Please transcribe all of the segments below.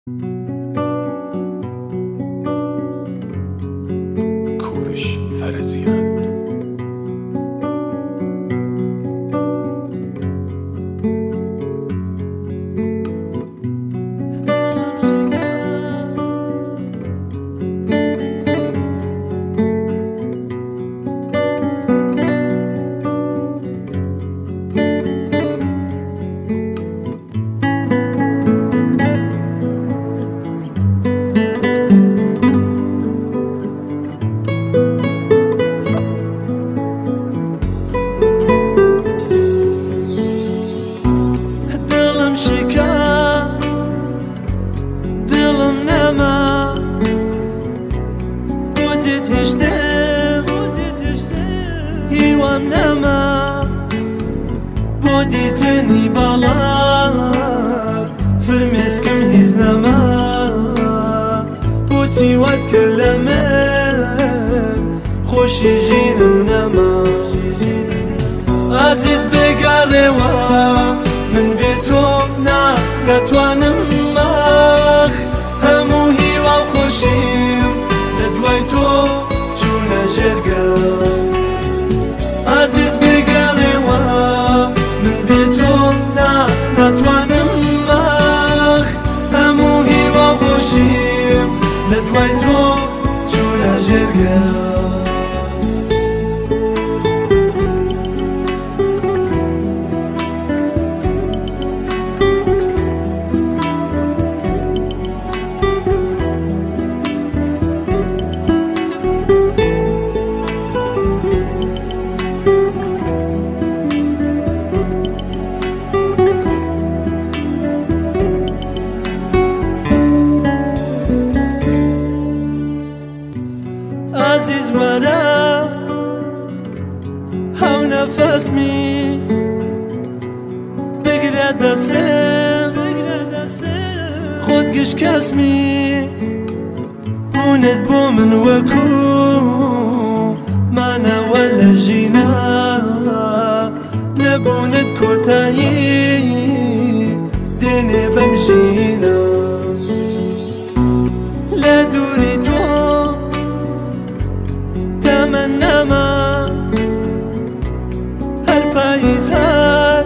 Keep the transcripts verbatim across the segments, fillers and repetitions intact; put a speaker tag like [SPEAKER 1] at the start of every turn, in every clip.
[SPEAKER 1] کوروش فرزیان
[SPEAKER 2] هیوام نەما بۆ دیتنی باڵار فرمێسکم هیچ نەما بۆچی وات کرد لە من خۆشی ژینم نەما ئازیز بێگەڕێوە من بێ تۆ ناتوانم ماخ هەموو هیوام خۆشیم لە دوای تۆ چوونە ژێرگە عزیز بێگەڕێوە من بێ تۆ ناتوانم ماخ هەموو هیوام خۆشیم لە دوای تۆ چوونە ژێرگە عزیز وەرە هەو نەفەسمی بگرە دەسێم خۆت گشت کەسمی بوونت بۆ من وەکو مانەوە لە ژینە نەبوونت کۆتایی دێنێ بەم ژینە لە دووری تۆ تەمەنەما هەر پاییز هات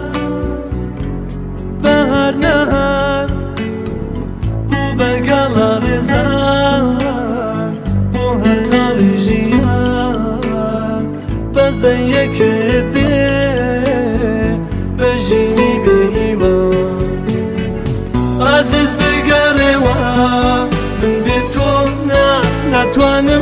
[SPEAKER 2] بەهار نەهات بوو بەرگەڵا ڕێزان بۆ هەر تاڵی ژیان بەزەیەکت بێ بە ژینی بێهیوان عزیز بگەڕێوە من بێ تۆ ناتوانم